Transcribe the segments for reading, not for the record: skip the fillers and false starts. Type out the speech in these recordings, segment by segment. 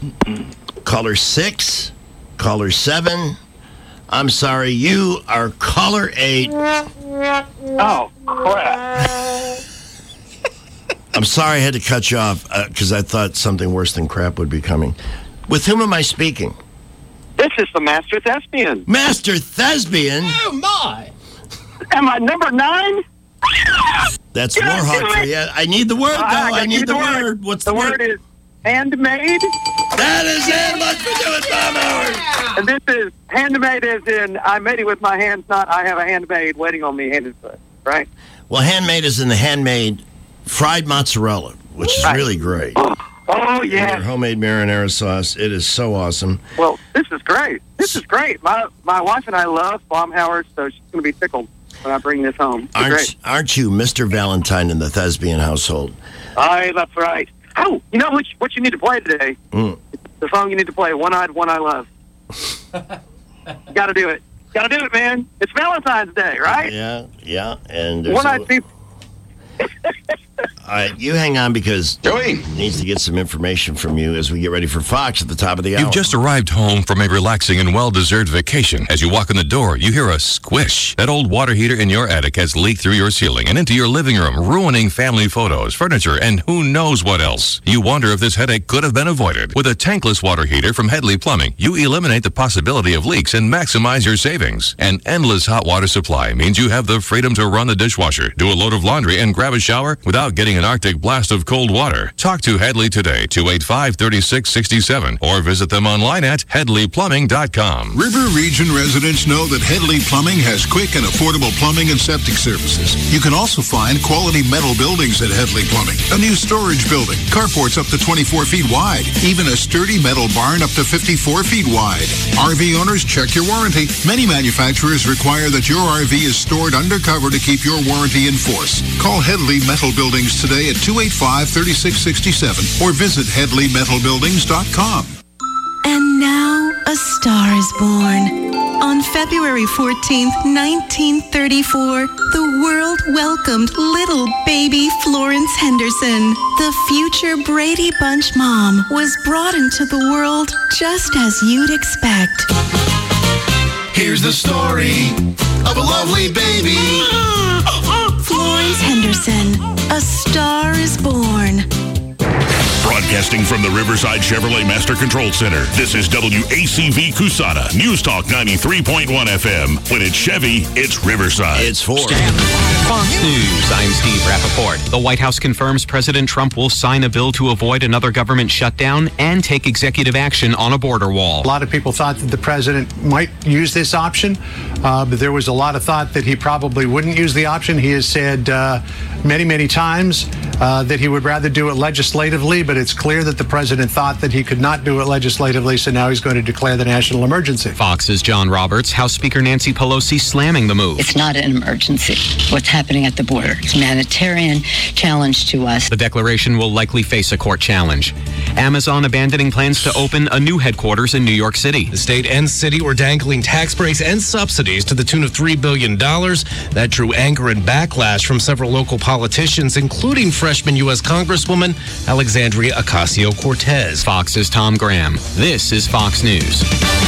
Caller 6, caller 7. I'm sorry, you are caller 8. Oh, crap. I'm sorry I had to cut you off because I thought something worse than crap would be coming. With whom am I speaking? This is the Master Thespian. Master Thespian? Oh, my. Am I number 9? That's Warhawk for you. I need the word, though. I need the word. What's the word? The word is handmade. That is it. Let's do it, Bob Howard. And this is handmade as in I made it with my hands, not I have a handmaid waiting on me hand and foot, right? Well, handmade is in the handmade fried mozzarella, which is really great. Oh, yeah. Your homemade marinara sauce. It is so awesome. Well, this is great. This is great. My wife and I love Bob Howard, so she's going to be tickled when I bring this home. Aren't you Mr. Valentine in the Thespian household? Aye, that's right. Oh, you know what you need to play today? The song you need to play, One-Eyed, One I Love. Got to do it. Got to do it, man. It's Valentine's Day, right? Yeah. And One-Eyed people. All right, you hang on because Joey needs to get some information from you as we get ready for Fox at the top of the hour. You've just arrived home from a relaxing and well-deserved vacation. As you walk in the door, you hear a squish. That old water heater in your attic has leaked through your ceiling and into your living room, ruining family photos, furniture, and who knows what else. You wonder if this headache could have been avoided. With a tankless water heater from Headley Plumbing, you eliminate the possibility of leaks and maximize your savings. An endless hot water supply means you have the freedom to run the dishwasher, do a load of laundry, and grab a shower without getting an Arctic blast of cold water. Talk to Headley today, 285-3667, or visit them online at HeadleyPlumbing.com. River Region residents know that Headley Plumbing has quick and affordable plumbing and septic services. You can also find quality metal buildings at Headley Plumbing. A new storage building, carports up to 24 feet wide, even a sturdy metal barn up to 54 feet wide. RV owners, check your warranty. Many manufacturers require that your RV is stored undercover to keep your warranty in force. Call Headley Metal Buildings today at 285-3667 or visit HeadleyMetalBuildings.com. And now a star is born. On February 14th, 1934, the world welcomed little baby Florence Henderson. The future Brady Bunch mom was brought into the world just as you'd expect. Here's the story of a lovely baby. Florence Henderson, a star is born. Broadcasting from the Riverside Chevrolet Master Control Center, this is WACV Cusana, News Talk 93.1 FM. When it's Chevy, it's Riverside. It's Ford. Fox News, I'm Steve Rappaport. The White House confirms President Trump will sign a bill to avoid another government shutdown and take executive action on a border wall. A lot of people thought that the president might use this option, but there was a lot of thought that he probably wouldn't use the option. He has said many times that he would rather do it legislatively, but it's clear that the president thought that he could not do it legislatively, so now he's going to declare the national emergency. Fox's John Roberts, House Speaker Nancy Pelosi slamming the move. It's not an emergency. What's happening at the border? It's a humanitarian challenge to us. The declaration will likely face a court challenge. Amazon abandoning plans to open a new headquarters in New York City. The state and city were dangling tax breaks and subsidies to the tune of $3 billion. That drew anger and backlash from several local politicians, including freshman U.S. Congresswoman Alexandria Ocasio-Cortez. Fox's Tom Graham. This is Fox News.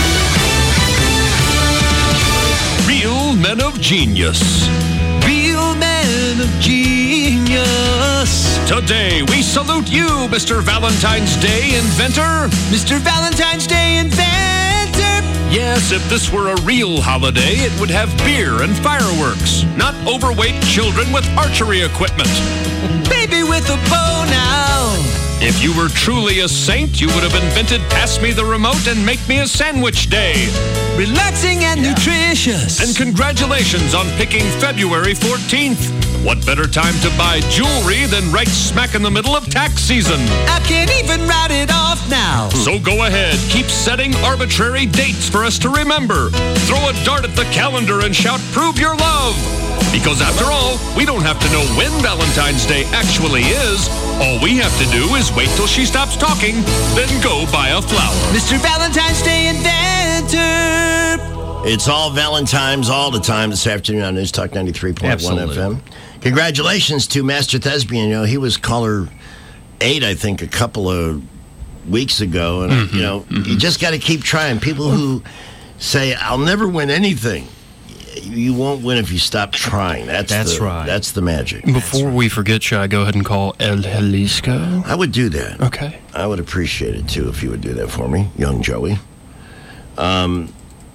Real Men of Genius. Real Men of Genius. Today, we salute you, Mr. Valentine's Day inventor. Mr. Valentine's Day inventor. Yes, if this were a real holiday, it would have beer and fireworks, not overweight children with archery equipment. Baby with a bow now. If you were truly a saint, you would have invented Pass Me the Remote and Make Me a Sandwich Day. Relaxing and nutritious. And congratulations on picking February 14th. What better time to buy jewelry than right smack in the middle of tax season? I can't even write it off now. So go ahead, keep setting arbitrary dates for us to remember. Throw a dart at the calendar and shout, "Prove your love." Because after all, we don't have to know when Valentine's Day actually is. All we have to do is wait till she stops talking, then go buy a flower. Mr. Valentine's Day inventor. It's all Valentine's all the time this afternoon on News Talk 93.1 FM. Congratulations to Master Thespian. You know, he was caller 8, I think, a couple of weeks ago, and you just got to keep trying. People who say, "I'll never win anything," you won't win if you stop trying. That's right. That's the magic. Before we forget, should I go ahead and call El Jalisco? I would do that. Okay. I would appreciate it, too, if you would do that for me, young Joey. From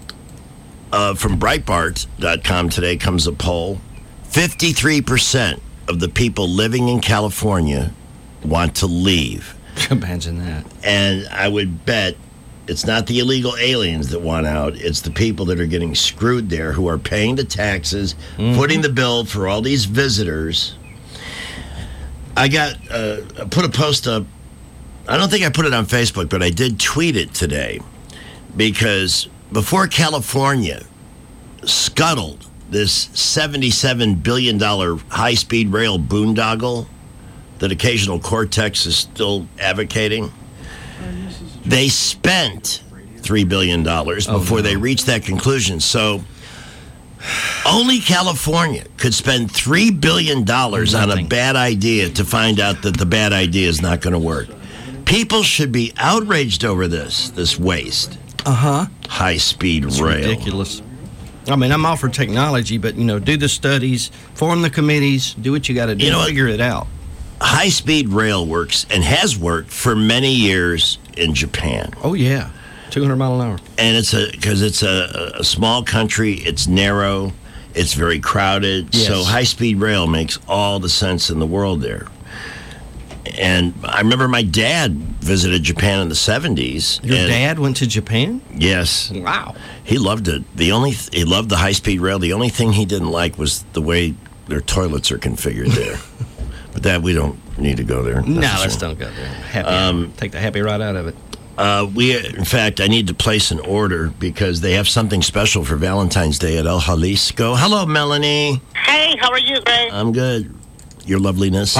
Breitbart.com today comes a poll. 53% of the people living in California want to leave. Imagine that. And I would bet it's not the illegal aliens that want out. It's the people that are getting screwed there who are paying the taxes, footing the bill for all these visitors. I put a post up. I don't think I put it on Facebook, but I did tweet it today because before California scuttled this $77 billion high-speed rail boondoggle that Occasional Cortex is still advocating, they spent $3 billion before they reached that conclusion. So only California could spend $3 billion on a bad idea to find out that the bad idea is not going to work. People should be outraged over this waste. High-speed rail. Ridiculous. I mean, I'm all for technology, but, do the studies, form the committees, do what you got to do, figure it out. High-speed rail works and has worked for many years in Japan. Oh, yeah. 200 mile an hour. And because it's a small country, it's narrow, it's very crowded. Yes. So high-speed rail makes all the sense in the world there. And I remember my dad visited Japan in the 70s. Your dad went to Japan? Yes. Wow. He loved it. He loved the high-speed rail. The only thing he didn't like was the way their toilets are configured there. But that we don't need to go there. No, let's don't go there. Take the happy right out of it. In fact, I need to place an order because they have something special for Valentine's Day at El Jalisco. Hello, Melanie. Hey, how are you, Greg? I'm good. Your loveliness.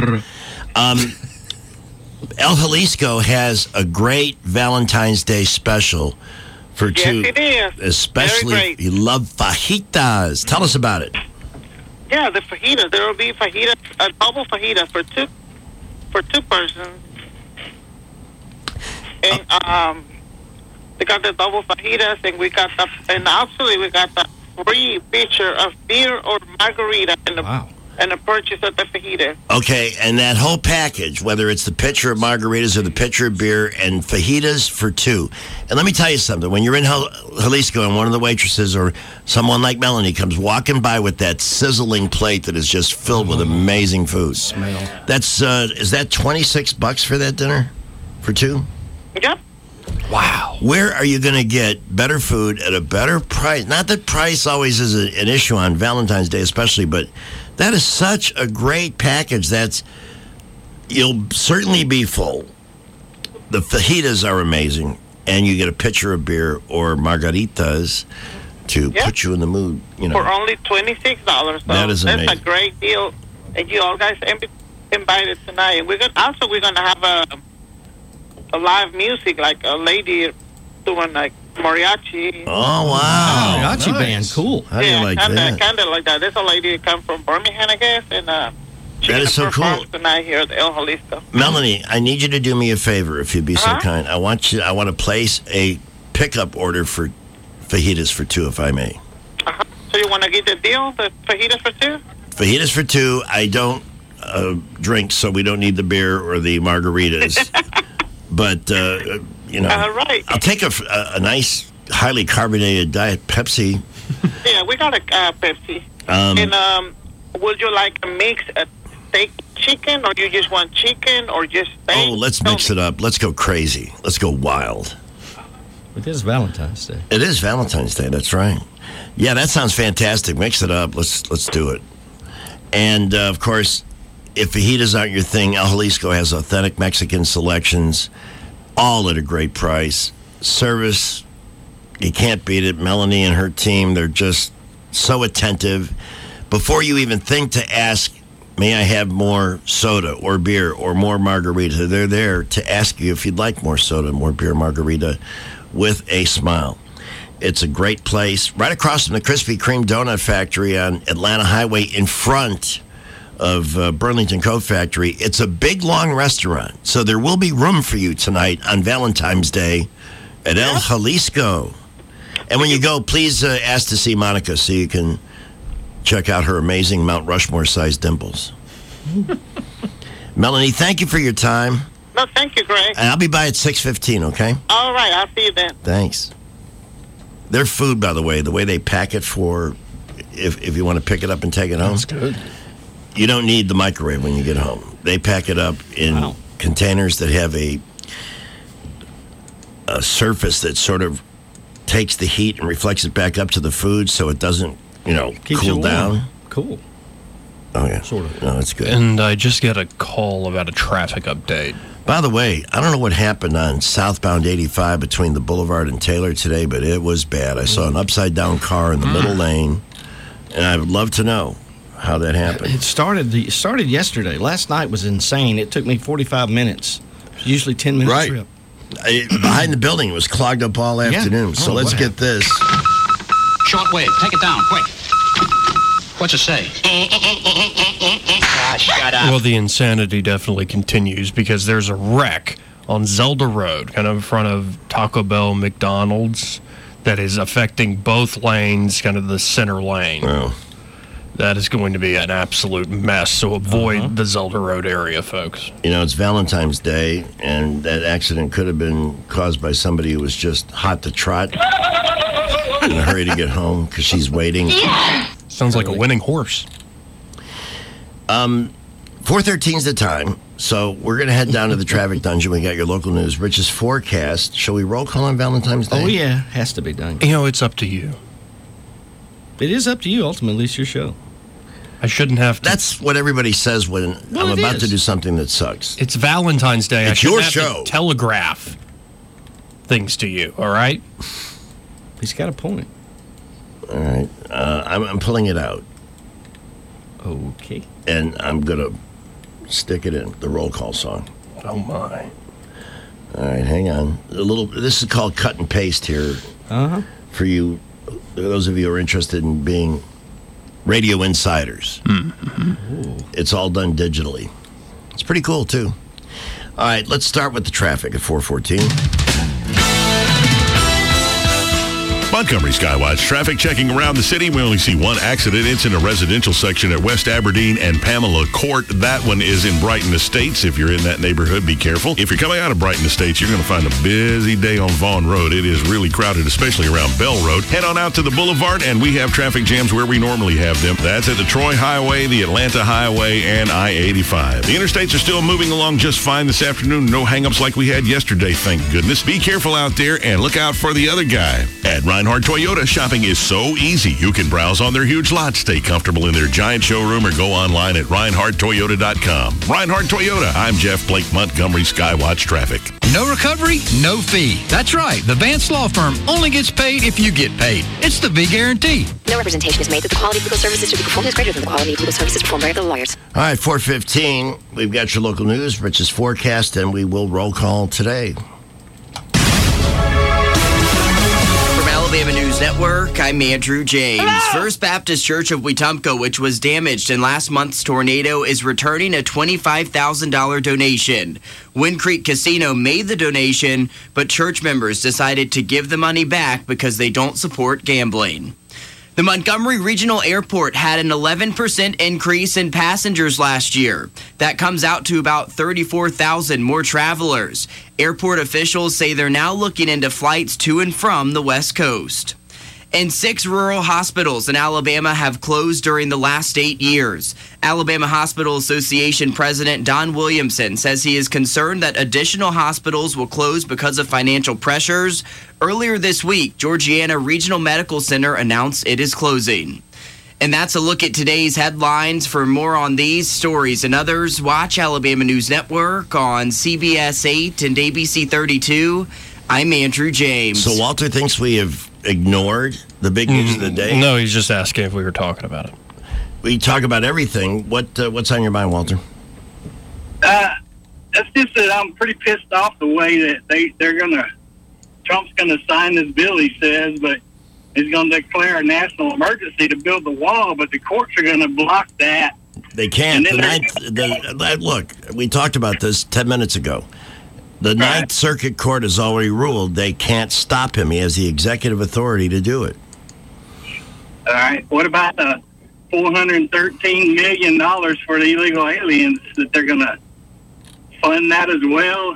El Jalisco has a great Valentine's Day special for two. Yes, it is. Especially if you love fajitas. Tell us about it. Yeah, the fajitas. There will be fajitas, a double fajita for two persons. And they got the double fajitas, and we got the free pitcher of beer or margarita and the purchase of the fajita. Okay, and that whole package, whether it's the pitcher of margaritas or the pitcher of beer and fajitas for two. And let me tell you something. When you're in Jalisco and one of the waitresses or someone like Melanie comes walking by with that sizzling plate that is just filled with amazing food. Smell. That's is that $26 for that dinner for two? Yep. Wow. Where are you going to get better food at a better price? Not that price always is an issue on Valentine's Day especially, but that is such a great package. You'll certainly be full. The fajitas are amazing, and you get a pitcher of beer or margaritas to put you in the mood. For only $26. So that is amazing. That's a great deal, and you all guys invited tonight. And we're gonna have a live music, like a lady doing like mariachi. Oh, wow. Mariachi band, cool. How do you like that? Kind of like that. There's a lady that comes from Birmingham, I guess, and she that is so cool. Tonight here at El Jalisco. Melanie, I need you to do me a favor, if you'd be so kind. I want to place a pickup order for fajitas for two, if I may. So you want to get the deal, the fajitas for two? Fajitas for two. I don't drink, so we don't need the beer or the margaritas. But, All right. I'll take a nice, highly carbonated Diet Pepsi. Yeah, we got a Pepsi. And would you like a mix of steak chicken, or you just want chicken, or just steak? Oh, let's mix it up. Let's go crazy. Let's go wild. It is Valentine's Day. It is Valentine's Day. That's right. Yeah, that sounds fantastic. Mix it up. Let's do it. And, of course, if fajitas aren't your thing, El Jalisco has authentic Mexican selections, all at a great price. Service, you can't beat it. Melanie and her team, they're just so attentive. Before you even think to ask, may I have more soda or beer or more margarita, they're there to ask you if you'd like more soda, more beer, margarita, with a smile. It's a great place, right across from the Krispy Kreme Donut Factory on Atlanta Highway in front of Burlington Coat Factory. It's a big, long restaurant, so there will be room for you tonight on Valentine's Day at El Jalisco. And when you go, please ask to see Monica so you can check out her amazing Mount Rushmore-sized dimples. Melanie, thank you for your time. No, thank you, Greg. And I'll be by at 6:15, okay? All right, I'll see you then. Thanks. Their food, by the way they pack it for if you want to pick it up and take it home. That's good. You don't need the microwave when you get home. They pack it up in containers that have a surface that sort of takes the heat and reflects it back up to the food so it doesn't, Keeps cool it warm. down. Cool. Oh, yeah. Sort of. No, that's good. And I just got a call about a traffic update. By the way, I don't know what happened on southbound 85 between the Boulevard and Taylor today, but it was bad. I saw an upside-down car in the middle lane, and I would love to know how that happened. It started yesterday. Last night was insane. It took me 45 minutes. Usually 10-minute Right. trip. Behind the building, it was clogged up all afternoon. So let's get this. Shortwave, take it down, quick. What's it say? Shut up. Well, the insanity definitely continues because there's a wreck on Zelda Road, kind of in front of Taco Bell, McDonald's, that is affecting both lanes, kind of the center lane. Oh. That is going to be an absolute mess, so avoid the Zelda Road area, folks. It's Valentine's Day, and that accident could have been caused by somebody who was just hot to trot in a hurry to get home because she's waiting. Sounds like a winning horse. 4:13 is the time, so we're going to head down to the traffic dungeon. We got your local news. Rich's forecast. Shall we roll call on Valentine's Day? Oh, yeah. Has to be done. It's up to you. It is up to you, ultimately. It's your show. I shouldn't have to. That's what everybody says when I'm about to do something that sucks. It's Valentine's Day. It's I your shouldn't have show. to telegraph things to you, all right? He's got a point. All right. I'm pulling it out. Okay. And I'm going to stick it in, the roll call song. Oh, my. All right, hang on. This is called cut and paste here. Uh-huh. For you, those of you who are interested in being radio insiders. Mm-hmm. It's all done digitally. It's pretty cool, too. All right, let's start with the traffic at 4:14. Montgomery Skywatch traffic checking around the city. We only see one accident. It's in a residential section at West Aberdeen and Pamela Court. That one is in Brighton Estates. If you're in that neighborhood, be careful. If you're coming out of Brighton Estates, you're going to find a busy day on Vaughan Road. It is really crowded, especially around Bell Road. Head on out to the Boulevard, and we have traffic jams where we normally have them. That's at the Troy Highway, the Atlanta Highway, and I-85. The interstates are still moving along just fine this afternoon. No hang-ups like we had yesterday, thank goodness. Be careful out there, and look out for the other guy. At Reinhardt Toyota, shopping is so easy. You can browse on their huge lot, stay comfortable in their giant showroom, or go online at ReinhardtToyota.com. Reinhardt Toyota. I'm Jeff Blake, Montgomery Skywatch Traffic. No recovery, no fee. That's right. The Vance Law Firm only gets paid if you get paid. It's the V Guarantee. No representation is made that the quality of legal services to be performed is greater than the quality of legal services performed by other lawyers. All right, 4:15. We've got your local news, Rich's forecast, and we will roll call today. Alabama News Network, I'm Andrew James. First Baptist Church of Wetumpka, which was damaged in last month's tornado, is returning a $25,000 donation. Wind Creek Casino made the donation, but church members decided to give the money back because they don't support gambling. The Montgomery Regional Airport had an 11% increase in passengers last year. That comes out to about 34,000 more travelers. Airport officials say they're now looking into flights to and from the West Coast. And 6 rural hospitals in Alabama have closed during the last 8 years. Alabama Hospital Association President Don Williamson says he is concerned that additional hospitals will close because of financial pressures. Earlier this week, Georgiana Regional Medical Center announced it is closing. And that's a look at today's headlines. For more on these stories and others, watch Alabama News Network on CBS 8 and ABC 32. I'm Andrew James. So Walter thinks we have ignored the big news of the day? No, he's just asking if we were talking about it. We talk about everything. What's on your mind, Walter? It's just that I'm pretty pissed off the way that Trump's gonna sign this bill, he says, but he's gonna declare a national emergency to build the wall, but the courts are gonna block that. They can't. And The ninth. Look, we talked about this 10 minutes ago. The Ninth Circuit Court has already ruled they can't stop him. He has the executive authority to do it. All right. What about the $413 million for the illegal aliens that they're going to fund that as well?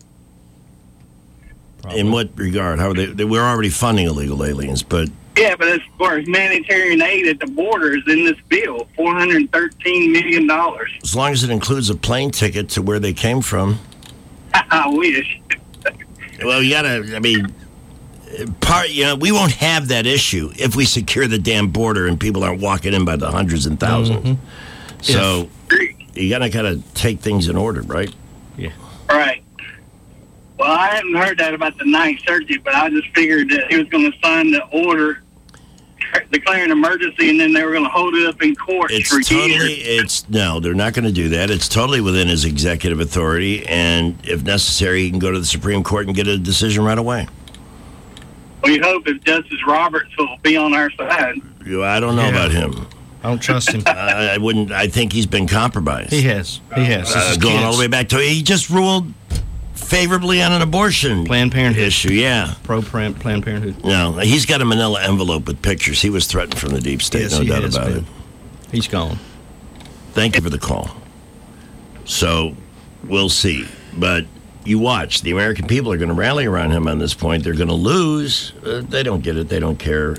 Probably. In what regard? How are they? We're already funding illegal aliens, but Yeah, but as far as humanitarian aid at the border is in this bill, $413 million. As long as it includes a plane ticket to where they came from. I wish. Well, you gotta. I mean, we won't have that issue if we secure the damn border and people aren't walking in by the hundreds and thousands. Mm-hmm. So you gotta take things in order, right? Yeah. Right. Well, I hadn't heard that about the Ninth Circuit, but I just figured that he was going to sign the order declaring emergency, and then they were going to hold it up in court for years. No, they're not going to do that. It's totally within his executive authority, and if necessary, he can go to the Supreme Court and get a decision right away. We hope if Justice Roberts will be on our side. I don't know about him. I don't trust him. I wouldn't. I think he's been compromised. He has. Going all the way back to he just ruled favorably on an abortion Planned Parenthood issue. Yeah, Planned Parenthood. No, he's got a manila envelope with pictures. He was threatened from the deep state. Yes, no doubt about it. He's gone. Thank you for the call. So we'll see, but you watch. The American people are going to rally around him on this point. They're going to lose. They don't get it. They don't care.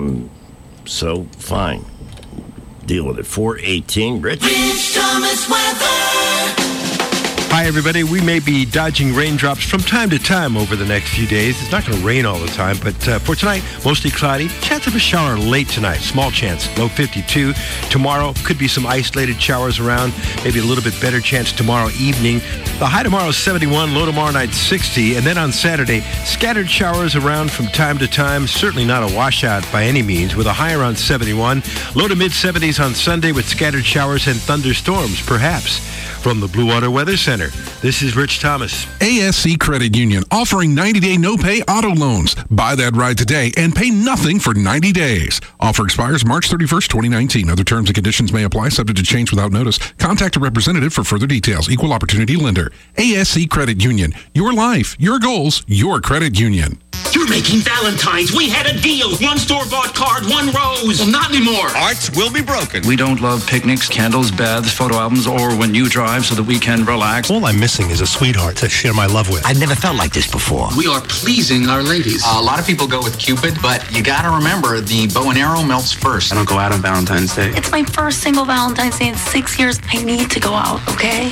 So fine. Deal with it. 418. Rich Thomas weather. Hi, everybody. We may be dodging raindrops from time to time over the next few days. It's not going to rain all the time, but for tonight, mostly cloudy. Chance of a shower late tonight. Small chance. Low 52. Tomorrow, could be some isolated showers around. Maybe a little bit better chance tomorrow evening. The high tomorrow is 71. Low tomorrow night 60. And then on Saturday, scattered showers around from time to time. Certainly not a washout by any means, with a high around 71. Low to mid-70s on Sunday with scattered showers and thunderstorms, perhaps. From the Blue Water Weather Center, this is Rich Thomas. ASC Credit Union offering 90-day no-pay auto loans. Buy that ride today and pay nothing for 90 days. Offer expires March 31st, 2019. Other terms and conditions may apply, subject to change without notice. Contact a representative for further details. Equal Opportunity Lender. ASC Credit Union. Your life, your goals, your credit union. You're making Valentine's. We had a deal. One store-bought card, one rose. Well, not anymore. Hearts will be broken. We don't love picnics, candles, baths, photo albums, or when you drive so that we can relax. All I'm missing is a sweetheart to share my love with. I've never felt like this before. We are pleasing our ladies. A lot of people go with Cupid, but you gotta remember the bow and arrow melts first. I don't go out on Valentine's Day. It's my first single Valentine's Day in 6 years. I need to go out, okay?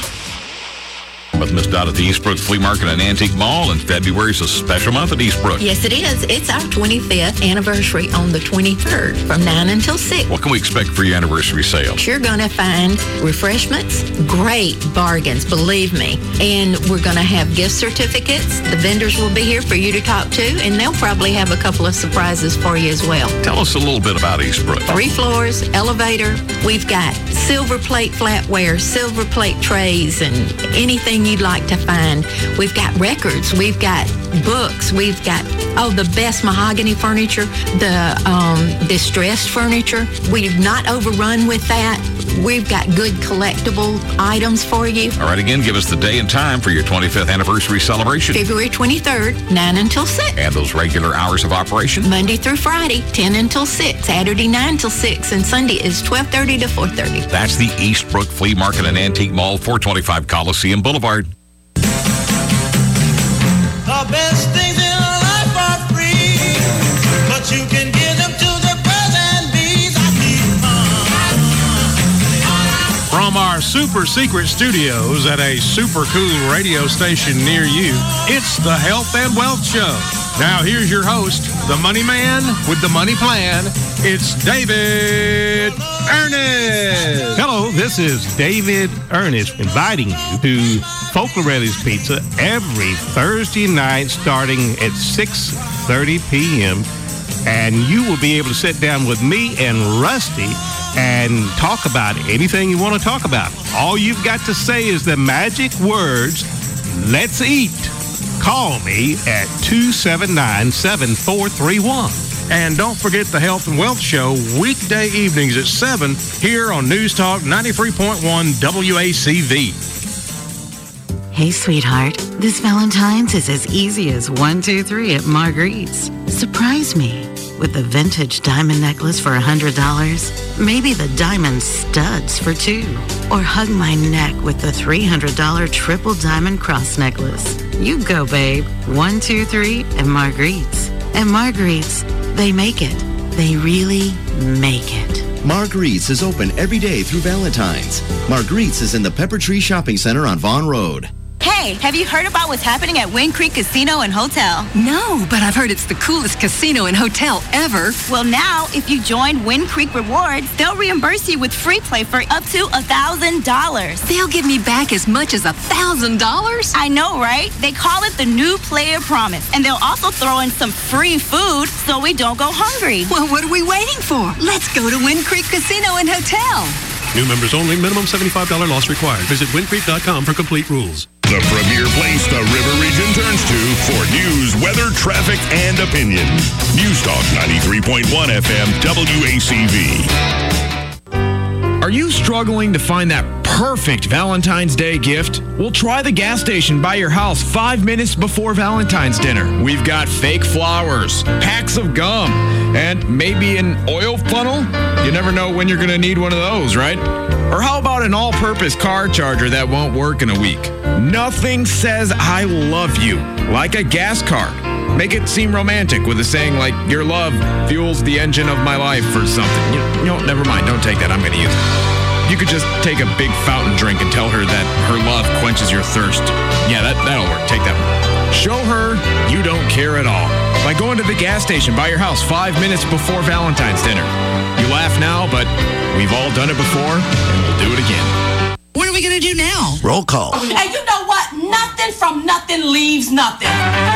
But missed out at the Eastbrook Flea Market and Antique Mall, and February's a special month at Eastbrook. Yes, it is. It's our 25th anniversary on the 23rd from 9 until 6. What can we expect for your anniversary sale? You're going to find refreshments, great bargains, believe me. And we're going to have gift certificates. The vendors will be here for you to talk to, and they'll probably have a couple of surprises for you as well. Tell us a little bit about Eastbrook. 3 floors, elevator. We've got silver plate flatware, silver plate trays, and anything you'd like to find. We've got records, we've got books, we've got the best mahogany furniture, the distressed furniture. We've not overrun with that. We've got good collectible items for you. All right, again, give us the day and time for your 25th anniversary celebration. February 23rd, 9 until 6. And those regular hours of operation? Monday through Friday, 10 until 6. Saturday, 9 till 6. And Sunday is 12:30 to 4:30. That's the Eastbrook Flea Market and Antique Mall, 425 Coliseum Boulevard. The best things in life are free, but you can give them to the birds and bees. From our super secret studios at a super cool radio station near you, it's the Health and Wealth Show. Now here's your host, the money man with the money plan. It's David Ernest. Hello, this is David Ernest inviting you to Folklorelli's Pizza every Thursday night starting at 6:30 p.m. And you will be able to sit down with me and Rusty and talk about anything you want to talk about. All you've got to say is the magic words, "Let's eat." Call me at 279-7431. And don't forget the Health and Wealth Show weekday evenings at 7 here on News Talk 93.1 WACV. Hey, sweetheart, this Valentine's is as easy as 1, 2, 3 at Marguerite's. Surprise me with a vintage diamond necklace for $100, maybe the diamond studs for $2, or hug my neck with the $300 triple diamond cross necklace. You go, babe. 1, 2, 3 at Marguerite's. At Marguerite's, they make it. They really make it. Marguerite's is open every day through Valentine's. Marguerite's is in the Pepper Tree Shopping Center on Vaughn Road. Hey, have you heard about what's happening at Wind Creek Casino and Hotel? No, but I've heard it's the coolest casino and hotel ever. Well, now, if you join Wind Creek Rewards, they'll reimburse you with free play for up to $1,000. They'll give me back as much as $1,000? I know, right? They call it the New Player Promise, and they'll also throw in some free food so we don't go hungry. Well, what are we waiting for? Let's go to Wind Creek Casino and Hotel. New members only. Minimum $75 loss required. Visit windcreek.com for complete rules. The premier place the River Region turns to for news, weather, traffic, and opinion. News Talk 93.1 FM WACV. Are you struggling to find that perfect Valentine's Day gift? Well, try the gas station by your house 5 minutes before Valentine's dinner. We've got fake flowers, packs of gum, and maybe an oil funnel. You never know when you're going to need one of those, right? Or how about an all-purpose car charger that won't work in a week? Nothing says I love you like a gas card. Make it seem romantic with a saying like, your love fuels the engine of my life or something. You know, never mind. Don't take that. I'm going to use it. You could just take a big fountain drink and tell her that her love quenches your thirst. Yeah, that'll work. Take that one. Show her you don't care at all by going to the gas station by your house 5 minutes before Valentine's dinner. You laugh now, but we've all done it before, and we'll do it again. What are we going to do now? Roll call. And you know what? Nothing from nothing leaves nothing.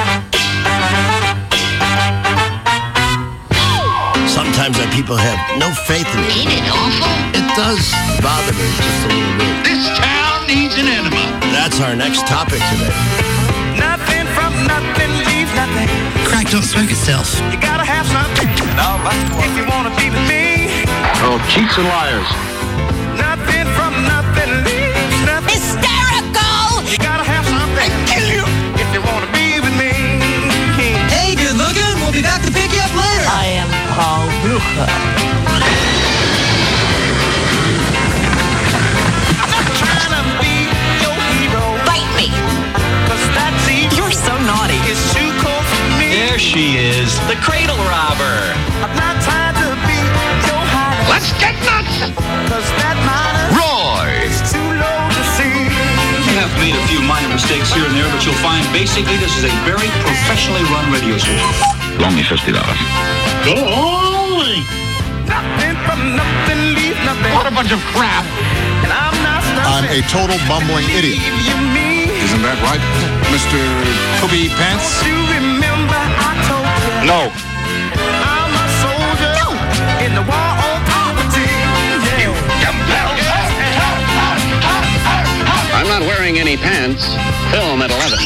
Sometimes that people have no faith in me. Ain't it awful? It does bother me just a little bit. This town needs an enema. That's our next topic today. Nothing from nothing leaves nothing. Crack don't smoke itself. You gotta have something. If you wanna be with me. Oh, cheats and liars. Nothing from nothing leaves nothing. Hysterical! You gotta have something. I kill you. If you wanna be with me. Hey, good looking. We'll be back to pick you up later. I am Paul Brucher. I'm not trying to be your hero. Bite me. 'Cause that's easy. You're so naughty. It's too cold for me. There she is, the cradle robber. I'm not trying to be your highness. Let's get nuts! 'Cause that minus Roy! is too low to see. We have made a few minor mistakes here and there, but you'll find basically this is a very professionally run radio station. Only $50. Go on! Nothing from nothing leaves nothing. What a bunch of crap! And I'm not I'm nothing. a total bumbling idiot. Believe you me. Isn't that right, Mr. Kobe Pants? Don't you remember I told you? No. I'm a soldier in the war on poverty. You dumb I'm not wearing any pants. Film at 11.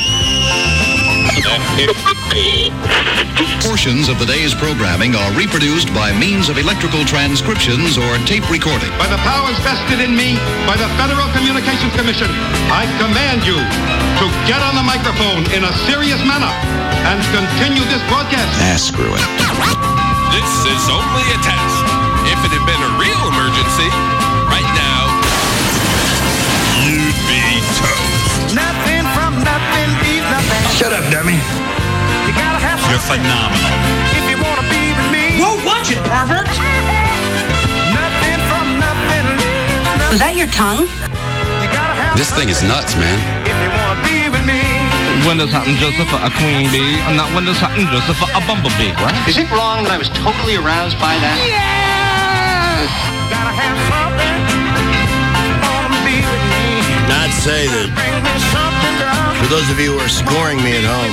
Portions of the day's programming are reproduced by means of electrical transcriptions or tape recording. By the powers vested in me by the Federal Communications Commission, I command you to get on the microphone in a serious manner and continue this broadcast. Screw it. This is only a test. If it had been a real emergency, right now, you'd be toast. Nothing from nothing leaves nothing. Shut up, dummy. You gotta have You're something. phenomenal. If you wanna be with me. Whoa, watch it, pervert! Nothing from nothing leaves nothing. Was that your tongue? You gotta have This thing is nuts, man. if you wanna be with me. Windows hunting Joseph for a queen bee. I'm not windows hunting Joseph for a bumblebee, right? Is it wrong that I was totally aroused by that? Yes! Gotta have something. Wanna be with me. Not say that. Bring me something, girl. For those of you who are scoring me at home,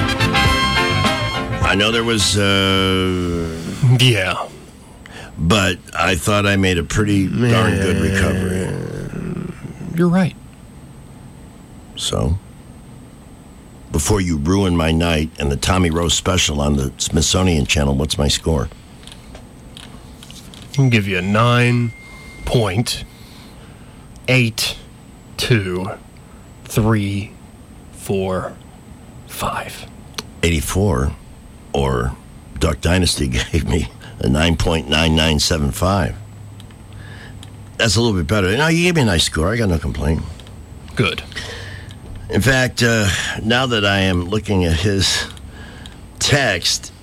I know there was. Yeah. But I thought I made a pretty darn good recovery. You're right. So, before you ruin my night and the Tommy Rose special on the Smithsonian Channel. What's my score? I can give you a 9.82345. 84, or Duck Dynasty gave me a 9.9975. That's a little bit better. No, you gave me a nice score. I got no complaint. Good. In fact, now that I am looking at his text,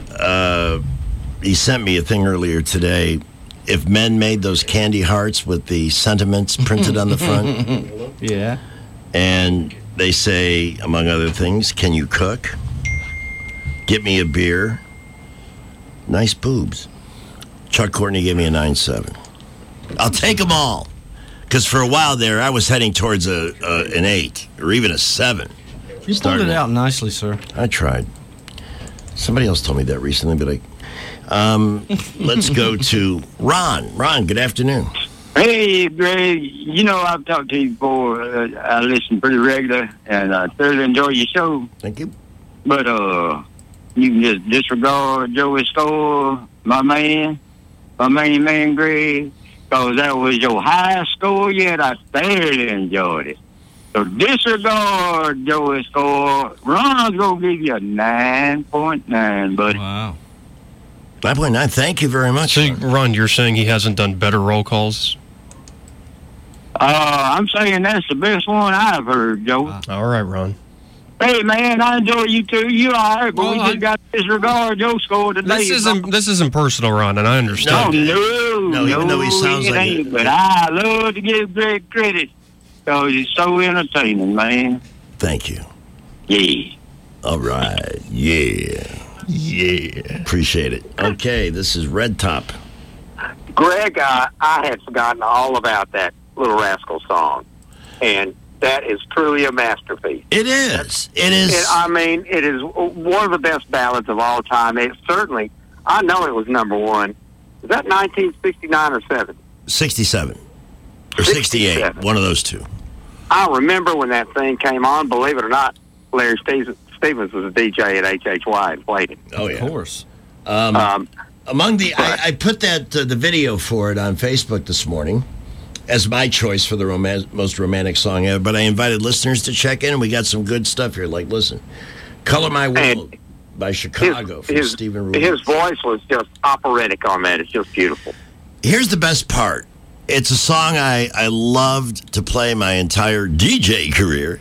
he sent me a thing earlier today. If men made those candy hearts with the sentiments printed on the front. Yeah. And they say, among other things, can you cook? Get me a beer. Nice boobs. Chuck Courtney gave me a 9.7. I'll take them all. Because for a while there, I was heading towards an 8 or even a 7. You pulled it out nicely, sir. I tried. Somebody else told me that recently, but let's go to Ron. Ron, good afternoon. Hey, Greg. You know, I've talked to you before. I listen pretty regular, and I thoroughly enjoy your show. Thank you. But you can just disregard Joey Store, my main man, Greg, because that was your highest score yet. I thoroughly enjoyed it. So disregard Joey Score. Ron's going to give you a 9.9, buddy. Wow. 9.9, thank you very much. So, Ron, you're saying he hasn't done better roll calls? I'm saying that's the best one I've heard, Joey. All right, Ron. Hey, man, I enjoy you, too. You all right, but we just got to disregard your score today. This isn't personal, Ron, and I understand. No, even though he sounds it like ain't, it. but I love to give Greg credit because he's so entertaining, man. Thank you. Yeah. All right. Yeah. Appreciate it. Okay, this is Red Top. Greg, I had forgotten all about that Little Rascal song, and that is truly a masterpiece. It is. It is. It is one of the best ballads of all time. It certainly, I know it was number one. Is that 1969 or 7? 67 or 68, one of those two. I remember when that thing came on. Believe it or not, Larry Stevens was a DJ at HHY and played it. Oh, yeah. Of course. Among the, I put that the video for it on Facebook this morning as my choice for the most romantic song ever. But I invited listeners to check in, and we got some good stuff here. Like, listen, "Color My World" by Chicago from Stephen Ruiz. His voice was just operatic on that. It's just beautiful. Here's the best part. It's a song I loved to play my entire DJ career.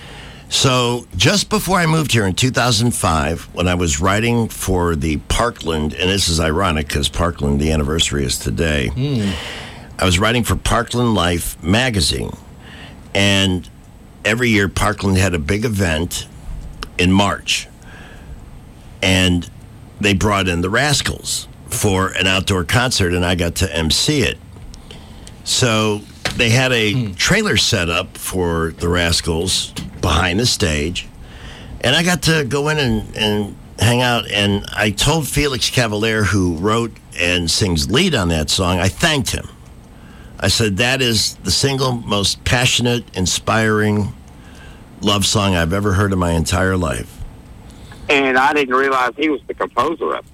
So just before I moved here in 2005, when I was writing for the Parkland, and this is ironic because Parkland, the anniversary is today, I was writing for Parkland Life magazine. And every year Parkland had a big event in March. And they brought in the Rascals for an outdoor concert, and I got to MC it. So they had a trailer set up for the Rascals behind the stage, and I got to go in and hang out, and I told Felix Cavalier, who wrote and sings lead on that song, I thanked him. I said, that is the single most passionate, inspiring love song I've ever heard in my entire life. And I didn't realize he was the composer of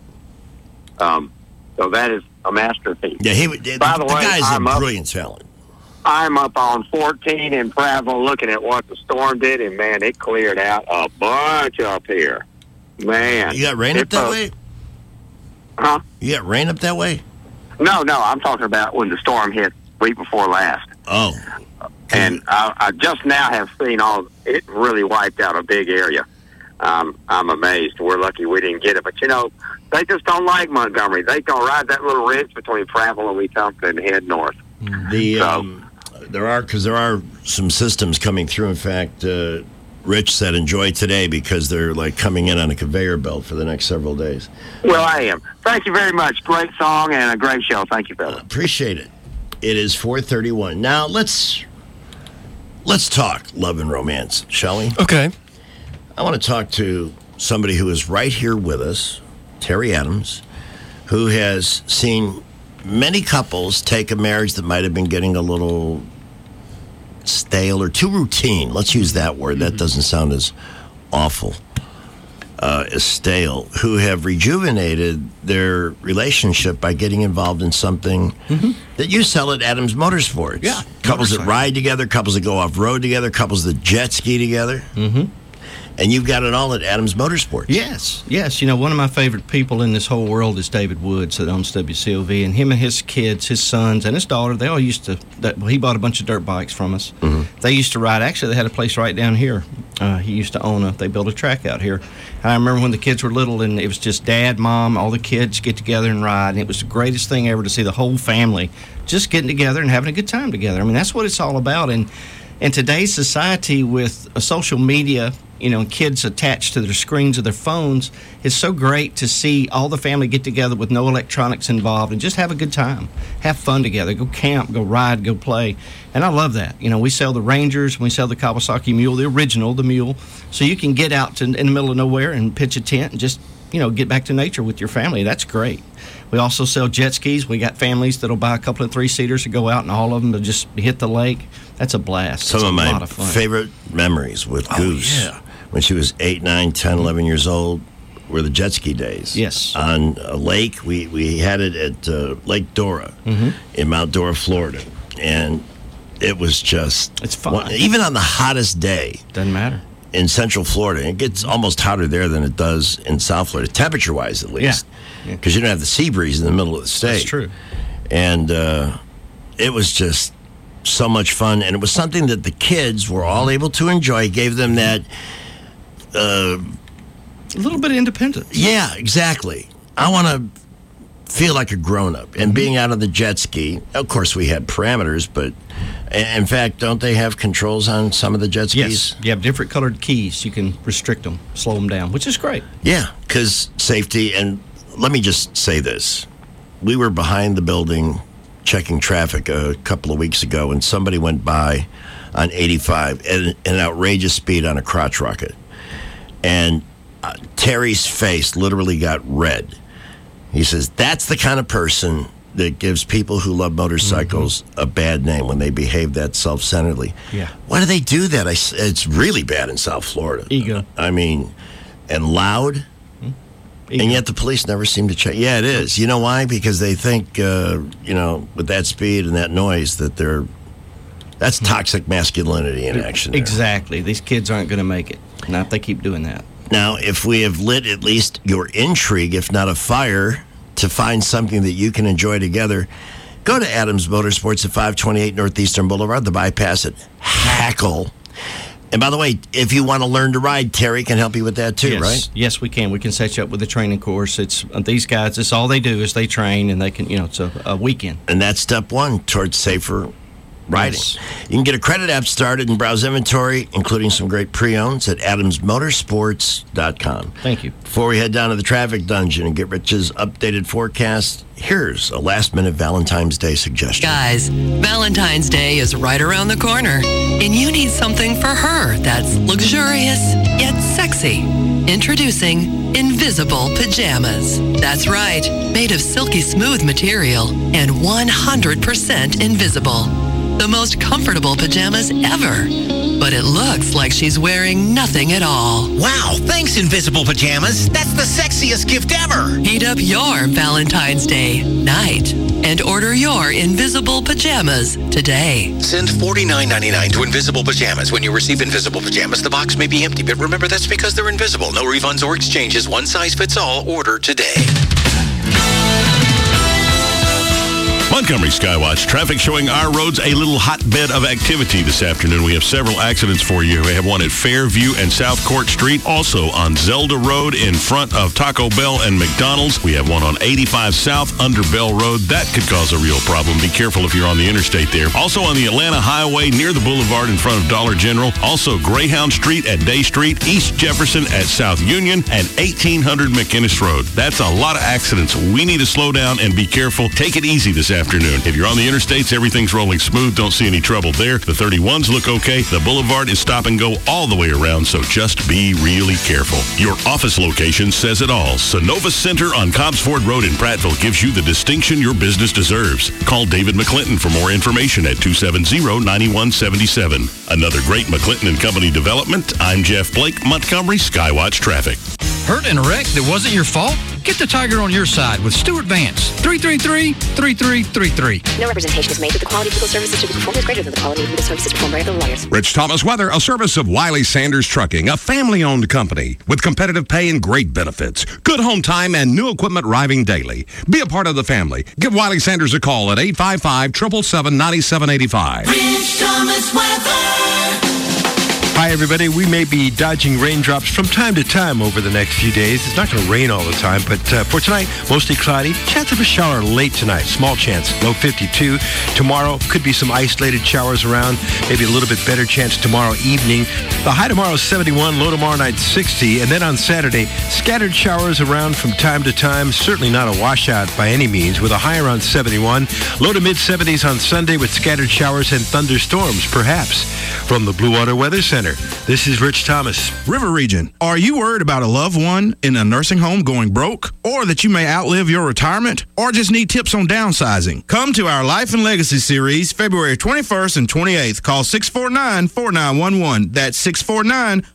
it. So that is a masterpiece. Yeah, By the way, guy's a brilliant talent. I'm up on 14 in Prattville looking at what the storm did, and, man, it cleared out a bunch up here. Man. You got rain up that way? Huh? You got rain up that way? No, I'm talking about when the storm hit week before last. Oh. And I just now have seen it really wiped out a big area. I'm amazed. We're lucky we didn't get it. But, they just don't like Montgomery. They don't ride that little ridge between Prattville and Wetumpka and head north. There are some systems coming through. In fact, Rich said enjoy today because they're like coming in on a conveyor belt for the next several days. Well, I am. Thank you very much. Great song and a great show. Thank you, Phil. Appreciate it. It is 4:31. Now let's talk love and romance, shall we? Okay. I want to talk to somebody who is right here with us, Terry Adams, who has seen many couples take a marriage that might have been getting a little stale or too routine. Let's use that word. That doesn't sound as awful, is stale, who have rejuvenated their relationship by getting involved in something that you sell at Adams Motorsports. Yeah. Couples that ride together, couples that go off-road together, couples that jet ski together. Mm-hmm. And you've got it all at Adams Motorsports. Yes. You know, one of my favorite people in this whole world is David Woods that owns WCOV, and him and his kids, his sons, and his daughter, they all used to, he bought a bunch of dirt bikes from us. Mm-hmm. They used to ride. Actually, they had a place right down here. He used to own they built a track out here. And I remember when the kids were little, and it was just dad, mom, all the kids get together and ride, and it was the greatest thing ever to see the whole family just getting together and having a good time together. I mean, that's what it's all about. And in today's society with social media, you know, kids attached to their screens of their phones, it's so great to see all the family get together with no electronics involved and just have a good time, have fun together, go camp, go ride, go play. And I love that. You know, we sell the Rangers, we sell the Kawasaki Mule, the original, the Mule, so you can get out in the middle of nowhere and pitch a tent and just, you know, get back to nature with your family. That's great. We also sell jet skis. We got families that'll buy a couple of 3-seaters to go out, and all of them to just hit the lake. That's a blast. Some of my favorite memories with Goose, when she was 8, 9, 10, 11 years old, were the jet ski days. Yes. On a lake. We had it at Lake Dora in Mount Dora, Florida. And it was just... It's fun. Even on the hottest day. Doesn't matter. In Central Florida. It gets almost hotter there than it does in South Florida, temperature-wise at least. Because you don't have the sea breeze in the middle of the state. That's true. And it was just so much fun. And it was something that the kids were all able to enjoy. It gave them that... a little bit of independence. Yeah, exactly. I want to feel like a grown-up. And being out on the jet ski, of course we had parameters, but in fact, don't they have controls on some of the jet skis? Yes, you have different colored keys. You can restrict them, slow them down, which is great. Yeah, because safety, and let me just say this. We were behind the building checking traffic a couple of weeks ago, and somebody went by on 85 at an outrageous speed on a crotch rocket. And Terry's face literally got red. He says, that's the kind of person that gives people who love motorcycles a bad name when they behave that self-centeredly. Yeah. Why do they do that? It's really bad in South Florida. Ego. I mean, and loud. Ego. And yet the police never seem to check. Yeah, it is. You know why? Because they think, with that speed and that noise that that's toxic masculinity in action there. Exactly. These kids aren't going to make it. Not if they keep doing that. Now, if we have lit at least your intrigue, if not a fire, to find something that you can enjoy together, go to Adams Motorsports at 528 Northeastern Boulevard, the bypass at Hackle. And by the way, if you want to learn to ride, Terry can help you with that too, right? Yes, we can. We can set you up with a training course. It's these guys, it's all they do is they train, and they can, it's a weekend. And that's step one towards safer riding. Yes. You can get a credit app started and browse inventory, including some great pre-owns at adamsmotorsports.com. Thank you. Before we head down to the traffic dungeon and get Rich's updated forecast, here's a last-minute Valentine's Day suggestion. Guys, Valentine's Day is right around the corner, and you need something for her that's luxurious yet sexy. Introducing Invisible Pajamas. That's right, made of silky smooth material and 100% invisible. The most comfortable pajamas ever. But it looks like she's wearing nothing at all. Wow, thanks, Invisible Pajamas. That's the sexiest gift ever. Heat up your Valentine's Day night and order your Invisible Pajamas today. Send $49.99 to Invisible Pajamas. When you receive Invisible Pajamas, the box may be empty, but remember that's because they're invisible. No refunds or exchanges. One size fits all. Order today. Montgomery Skywatch traffic showing our roads a little hotbed of activity this afternoon. We have several accidents for you. We have one at Fairview and South Court Street, also on Zelda Road in front of Taco Bell and McDonald's. We have one on 85 South under Bell Road. That could cause a real problem. Be careful if you're on the interstate there. Also on the Atlanta Highway near the Boulevard in front of Dollar General. Also Greyhound Street at Day Street, East Jefferson at South Union, and 1800 McInnes Road. That's a lot of accidents. We need to slow down and be careful. Take it easy this afternoon. afternoon. If you're on the interstates, everything's rolling smooth. Don't see any trouble there. The 31s look okay. The boulevard is stop and go all the way around, so just be really careful. Your office location says it all. Sonova Center on Cobbs Ford Road in Prattville gives you the distinction your business deserves. Call David McClinton for more information at 270-9177. Another great McClinton & Company development. I'm Jeff Blake, Montgomery Skywatch Traffic. Hurt in a wreck that wasn't your fault? Get the Tiger on your side with Stuart Vance. 333-3333. No representation is made that the quality of legal services to be performed is greater than the quality of legal services performed by other lawyers. Rich Thomas Weather, a service of Wiley Sanders Trucking, a family-owned company with competitive pay and great benefits. Good home time and new equipment arriving daily. Be a part of the family. Give Wiley Sanders a call at 855-777-9785. Rich Thomas Weather. Hi, everybody. We may be dodging raindrops from time to time over the next few days. It's not going to rain all the time, but for tonight, mostly cloudy. Chance of a shower late tonight. Small chance. Low 52. Tomorrow, could be some isolated showers around. Maybe a little bit better chance tomorrow evening. The high tomorrow is 71. Low tomorrow night 60. And then on Saturday, scattered showers around from time to time. Certainly not a washout by any means, with a high around 71. Low to mid-70s on Sunday with scattered showers and thunderstorms, perhaps. From the Blue Water Weather Center, this is Rich Thomas. River Region, are you worried about a loved one in a nursing home going broke? Or that you may outlive your retirement? Or just need tips on downsizing? Come to our Life and Legacy series, February 21st and 28th. Call 649-4911. That's 649-4911.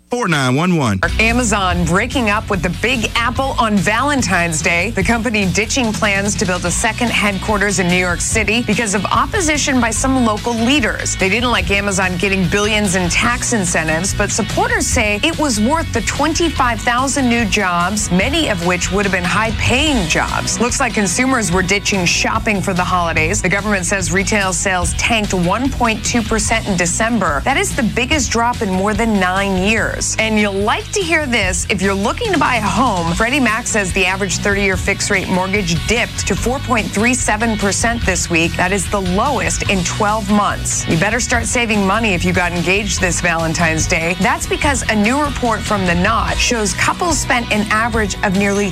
Amazon breaking up with the Big Apple on Valentine's Day. The company ditching plans to build a second headquarters in New York City because of opposition by some local leaders. They didn't like Amazon getting billions in tax incentives, but supporters say it was worth the 25,000 new jobs, many of which would have been high-paying jobs. Looks like consumers were ditching shopping for the holidays. The government says retail sales tanked 1.2% in December. That is the biggest drop in more than 9 years. And you'll like to hear this. If you're looking to buy a home, Freddie Mac says the average 30-year fixed-rate mortgage dipped to 4.37% this week. That is the lowest in 12 months. You better start saving money if you got engaged this Valentine's Day. That's because a new report from The Knot shows couples spent an average of nearly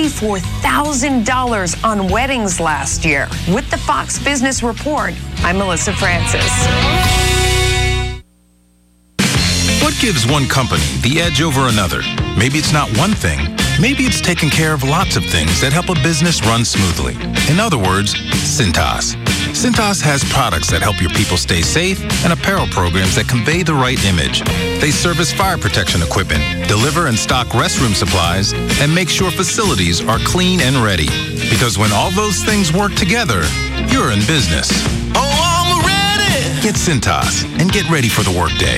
$34,000 on weddings last year. With the Fox Business Report, I'm Melissa Francis. What gives one company the edge over another? Maybe it's not one thing. Maybe it's taking care of lots of things that help a business run smoothly. In other words, Cintas. Cintas has products that help your people stay safe and apparel programs that convey the right image. They service fire protection equipment, deliver and stock restroom supplies, and make sure facilities are clean and ready. Because when all those things work together, you're in business. Oh, I'm ready. Get Cintas and get ready for the workday.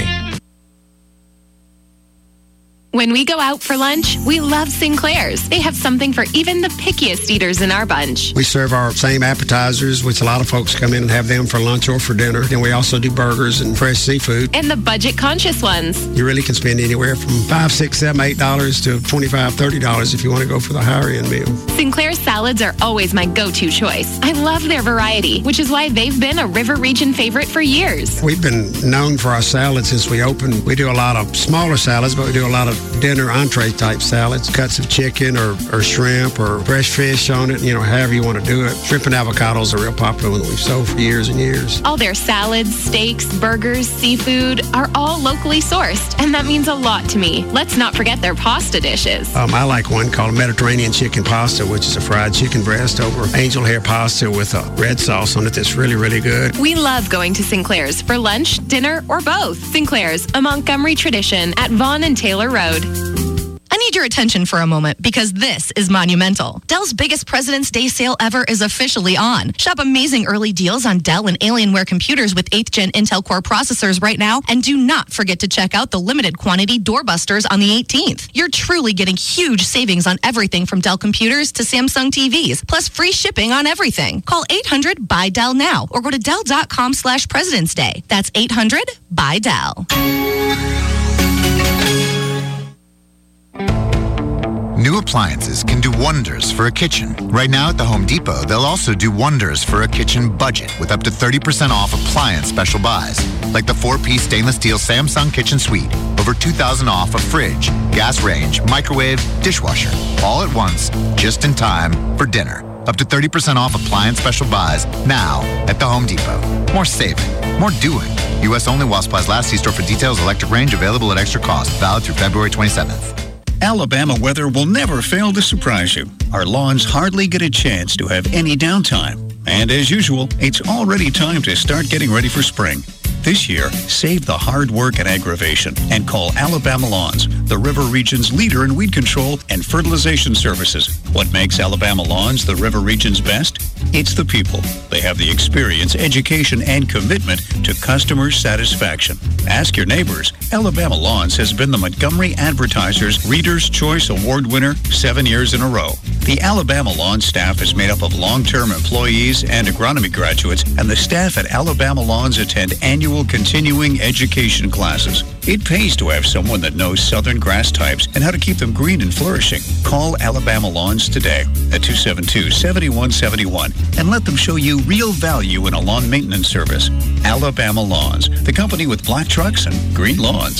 When we go out for lunch, we love Sinclair's. They have something for even the pickiest eaters in our bunch. We serve our same appetizers, which a lot of folks come in and have them for lunch or for dinner. And we also do burgers and fresh seafood. And the budget-conscious ones. You really can spend anywhere from $5, $6, $7, $8 to $25, $30 if you want to go for the higher-end meal. Sinclair's salads are always my go-to choice. I love their variety, which is why they've been a River Region favorite for years. We've been known for our salads since we opened. We do a lot of smaller salads, but we do a lot of dinner entree type salads, cuts of chicken or shrimp or fresh fish on it, however you want to do it. Shrimp and avocados are real popular one that we've sold for years and years. All their salads, steaks, burgers, seafood are all locally sourced, and that means a lot to me. Let's not forget their pasta dishes. I like one called Mediterranean chicken pasta, which is a fried chicken breast over angel hair pasta with a red sauce on it that's really, really good. We love going to Sinclair's for lunch, dinner, or both. Sinclair's, a Montgomery tradition at Vaughn and Taylor Road. I need your attention for a moment because this is monumental. Dell's biggest President's Day sale ever is officially on. Shop amazing early deals on Dell and Alienware computers with 8th Gen Intel Core processors right now. And do not forget to check out the limited quantity doorbusters on the 18th. You're truly getting huge savings on everything from Dell computers to Samsung TVs, plus free shipping on everything. Call 800-BUY-DELL now or go to Dell.com/President's Day. That's 800-BUY-DELL. New appliances can do wonders for a kitchen. Right now at the Home Depot, they'll also do wonders for a kitchen budget with up to 30% off appliance special buys, like the 4-piece stainless steel Samsung Kitchen Suite, over $2,000 off a fridge, gas range, microwave, dishwasher, all at once, just in time for dinner. Up to 30% off appliance special buys now at the Home Depot. More saving, more doing. U.S. only while supplies last. See store for details. Electric range available at extra cost. Valid through February 27th. Alabama weather will never fail to surprise you. Our lawns hardly get a chance to have any downtime. And as usual, it's already time to start getting ready for spring. This year, save the hard work and aggravation and call Alabama Lawns, the River Region's leader in weed control and fertilization services. What makes Alabama Lawns the River Region's best? It's the people. They have the experience, education, and commitment to customer satisfaction. Ask your neighbors. Alabama Lawns has been the Montgomery Advertiser's Reader's Choice Award winner 7 years in a row. The Alabama Lawns staff is made up of long-term employees and agronomy graduates, and the staff at Alabama Lawns attend annual continuing education classes. It pays to have someone that knows southern grass types and how to keep them green and flourishing. Call Alabama Lawns today at 272-7171 and let them show you real value in a lawn maintenance service. Alabama Lawns, the company with black trucks and green lawns.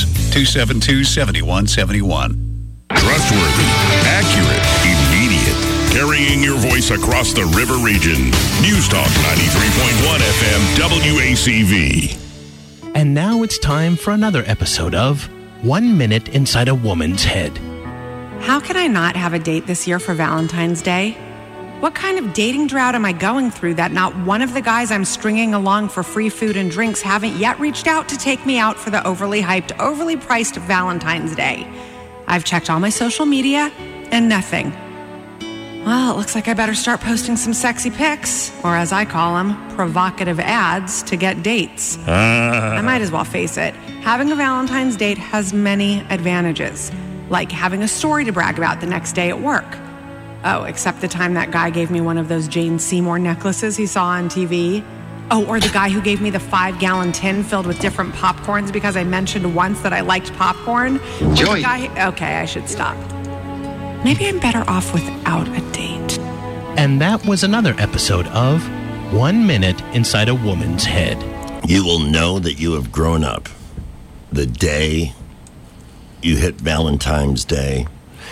272-7171. Trustworthy, accurate, immediate. Carrying your voice across the river region. News Talk 93.1 FM WACV. And now it's time for another episode of 1 Minute Inside a Woman's Head. How can I not have a date this year for Valentine's Day? What kind of dating drought am I going through that not one of the guys I'm stringing along for free food and drinks haven't yet reached out to take me out for the overly hyped, overly priced Valentine's Day? I've checked all my social media and nothing. Well, it looks like I better start posting some sexy pics, or as I call them, provocative ads to get dates. I might as well face it. Having a Valentine's date has many advantages, like having a story to brag about the next day at work. Oh, except the time that guy gave me one of those Jane Seymour necklaces he saw on TV. Oh, or the guy who gave me the 5-gallon tin filled with different popcorns because I mentioned once that I liked popcorn. Joy. Okay, I should stop. Maybe I'm better off without a date. And that was another episode of 1 Minute Inside a Woman's Head. You will know that you have grown up the day you hit Valentine's Day,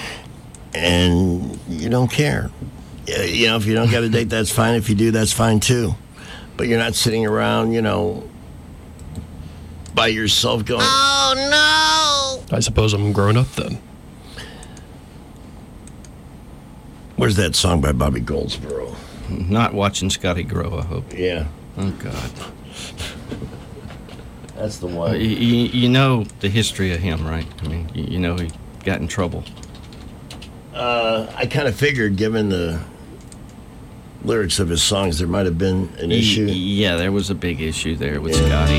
and you don't care. You know, if you don't get a date, that's fine. If you do, that's fine too. But you're not sitting around, you know, by yourself going, "Oh no!" I suppose I'm grown up then. Where's that song by Bobby Goldsboro? Not watching Scotty grow, I hope. Yeah. Oh, God. That's the one. You know the history of him, right? I mean, you know he got in trouble. I kind of figured, given the lyrics of his songs, there might have been an issue. Yeah, there was a big issue there with Scotty.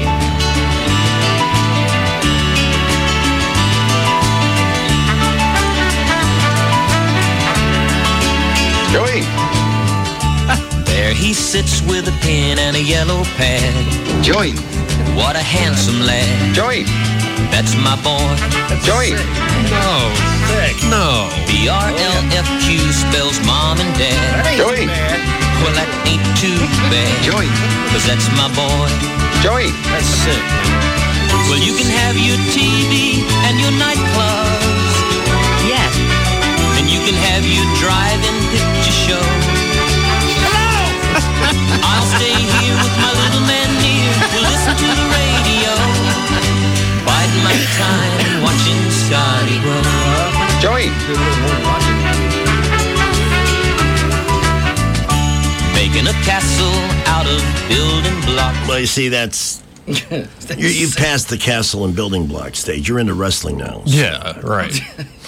Joey! There he sits with a pen and a yellow pad. Joey! What a handsome lad. Joey! That's my boy. Joey! No. Sick. No. BRLFQ spells mom and dad. Joey! Well, that ain't too bad. Joey! Cause that's my boy. Joey! That's sick. Well, you can have your TV and your nightclubs. Yeah. And you can have your drive-in picture show. Hello! I'll stay here with my little man near to listen to the radio. Biding my time watching Scotty grow. Joey! Making a castle out of building blocks. Well, you see, that's... You've passed the castle and building block stage. You're into wrestling now. So. Yeah, right.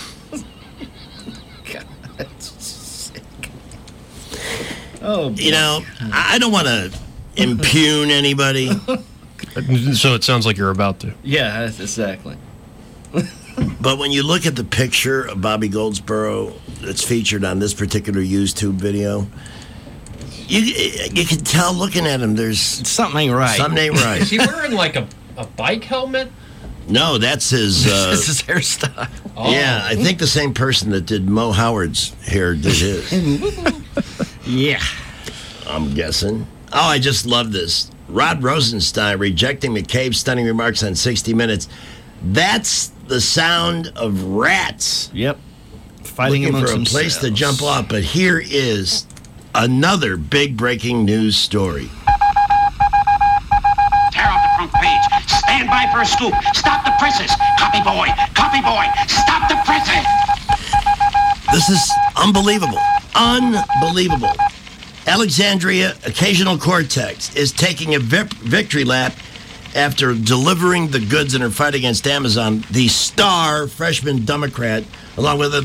God, that's sick. Oh, boy. You know, I don't want to impugn anybody. So it sounds like you're about to. Yeah, that's exactly. But when you look at the picture of Bobby Goldsboro that's featured on this particular YouTube video, you can tell looking at him, there's... Something ain't right. Something ain't right. Is he wearing like a bike helmet? No, that's his... That's his hairstyle. Oh. Yeah, I think the same person that did Mo Howard's hair did his. Yeah. I'm guessing. Oh, I just love this. Rod Rosenstein rejecting McCabe's stunning remarks on 60 Minutes. That's the sound of rats. Yep. Fighting looking amongst for a place to jump off. But here is another big breaking news story. Tear off the front page. Stand by for a scoop. Stop the presses. Copy boy. Copy boy. Stop the presses. This is unbelievable. Unbelievable. Alexandria Ocasio-Cortez is taking a victory lap after delivering the goods in her fight against Amazon. The star freshman Democrat, along with other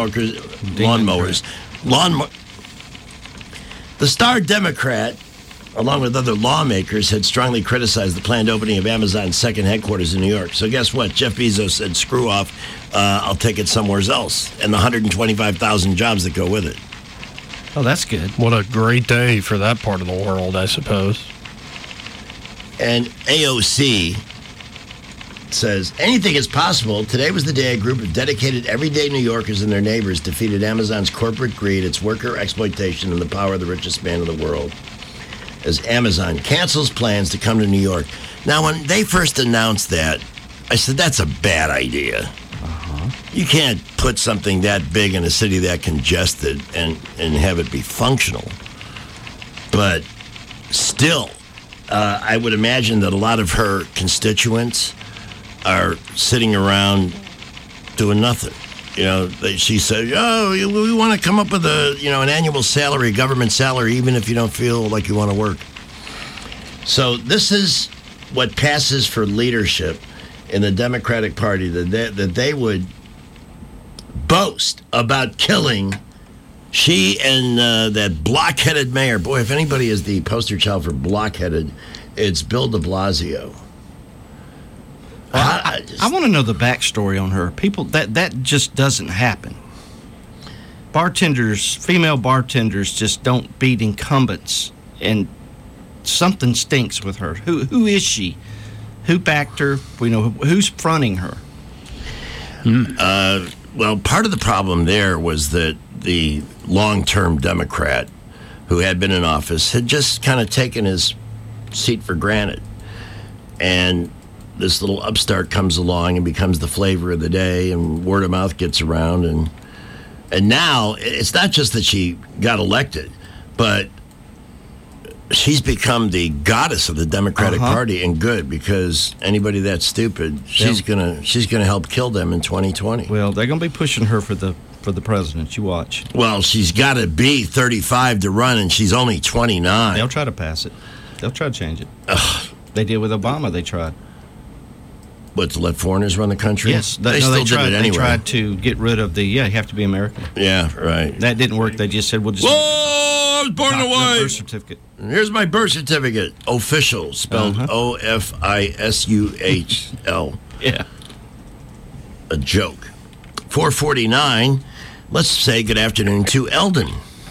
the star Democrat, along with other lawmakers, had strongly criticized the planned opening of Amazon's second headquarters in New York. So guess what? Jeff Bezos said, screw off. I'll take it somewhere else. And the 125,000 jobs that go with it. Oh, that's good. What a great day for that part of the world, I suppose. And AOC says, anything is possible. Today was the day a group of dedicated everyday New Yorkers and their neighbors defeated Amazon's corporate greed, its worker exploitation, and the power of the richest man in the world, as Amazon cancels plans to come to New York. Now, when they first announced that, I said, that's a bad idea. You can't put something that big in a city that congested and have it be functional. But still, I would imagine that a lot of her constituents are sitting around doing nothing. You know, she said, "Oh, we want to come up with an annual salary, government salary, even if you don't feel like you want to work." So this is what passes for leadership in the Democratic Party, that they would boast about killing. She and that blockheaded mayor. Boy, if anybody is the poster child for blockheaded, it's Bill de Blasio. I want to know the backstory on her. People, that just doesn't happen. Female bartenders just don't beat incumbents, and something stinks with her. Who is she? Who backed her? We know who's fronting her. Well, part of the problem there was that the long-term Democrat who had been in office had just kind of taken his seat for granted. And this little upstart comes along and becomes the flavor of the day, and word of mouth gets around. And now it's not just that she got elected, but she's become the goddess of the Democratic Party, and good, because anybody that's stupid, she's gonna help kill them in 2020. Well, they're gonna be pushing her for the president. You watch. Well, she's got to be 35 to run, and she's only 29. They'll try to pass it. They'll try to change it. They did with Obama. They tried. What, to let foreigners run the country? Yes, they still did it anyway. They tried to get rid of you have to be American. Yeah, right. That didn't work. They just said, we'll just... Whoa, I was born away. Birth certificate. Here's my birth certificate. Official, spelled OFISUHL. Yeah. A joke. 449. Let's say good afternoon to Eldon.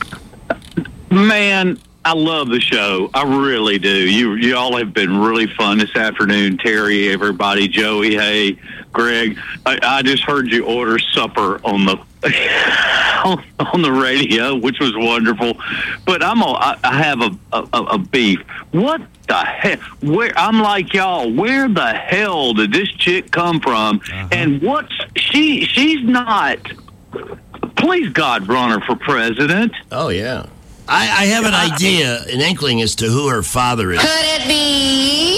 Man, I love the show. I really do. You all have been really fun this afternoon. Terry, everybody, Joey, hey, Greg. I just heard you order supper on the on the radio, which was wonderful. But I have a beef. What the hell? I'm like y'all. Where the hell did this chick come from? And she's not. Please God, run her for president. Oh yeah. I have an idea, an inkling as to who her father is. Could it be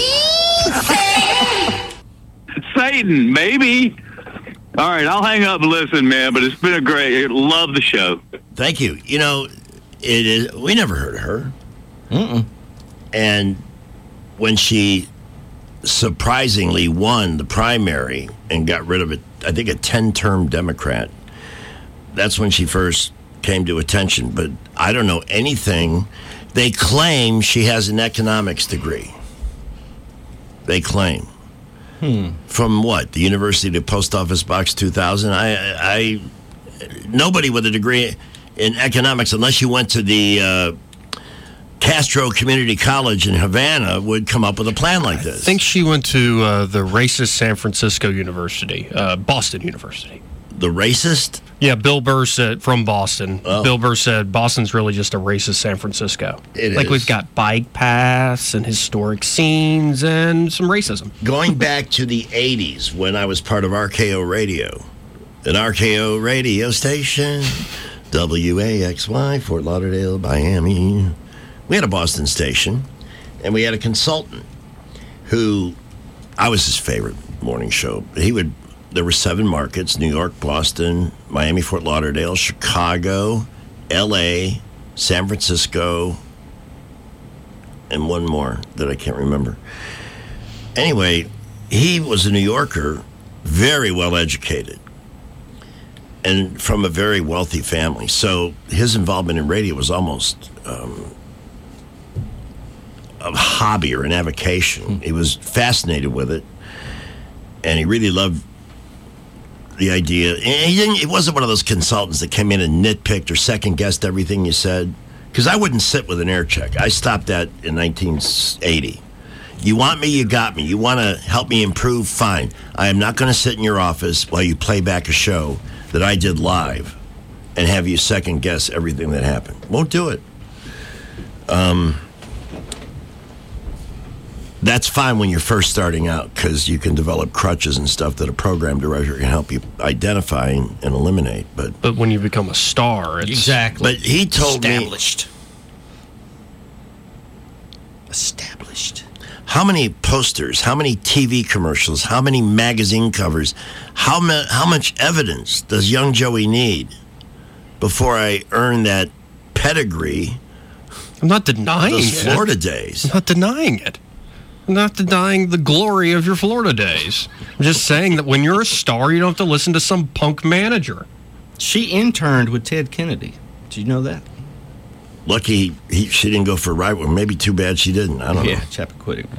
Satan? Maybe. All right, I'll hang up and listen, man. But it's been love the show. Thank you. You know, it is. We never heard of her. And when she surprisingly won the primary and got rid of a 10-term Democrat, that's when she first came to attention. But I don't know anything. They claim she has an economics degree. They claim. From what? The University of Post Office Box 2000? Nobody with a degree in economics, unless you went to the Castro Community College in Havana, would come up with a plan like this. I think she went to the racist San Francisco University, Boston University. The racist? Yeah, Bill Burr said, from Boston. Oh. Bill Burr said Boston's really just a racist San Francisco. It like is. We've got bike paths and historic scenes and some racism. Going back to the 80s when I was part of RKO Radio, an RKO radio station WAXY, Fort Lauderdale, Miami. We had a Boston station, and we had a consultant who, I was his favorite morning show. There were 7 markets: New York, Boston, Miami, Fort Lauderdale, Chicago, LA, San Francisco, and one more that I can't remember. Anyway, he was a New Yorker, very well educated, and from a very wealthy family. So his involvement in radio was almost a hobby or an avocation. He was fascinated with it, and he really loved the idea. And it wasn't one of those consultants that came in and nitpicked or second-guessed everything you said, because I wouldn't sit with an air check. I stopped that in 1980. You want me, you got me. You want to help me improve, fine. I am not going to sit in your office while you play back a show that I did live and have you second-guess everything that happened. Won't do it. That's fine when you're first starting out, because you can develop crutches and stuff that a program director can help you identify and eliminate. But when you become a star, it's exactly. But he told Established. How many posters, how many TV commercials, how many magazine covers, how much evidence does young Joey need before I earn that pedigree? I'm not denying those it. Florida days. I'm not denying it. I'm not denying the glory of your Florida days. I'm just saying that when you're a star, you don't have to listen to some punk manager. She interned with Ted Kennedy. Did you know that? Lucky she didn't go for a ride. Well, maybe too bad she didn't. I don't know. Yeah, Chappaquiddick.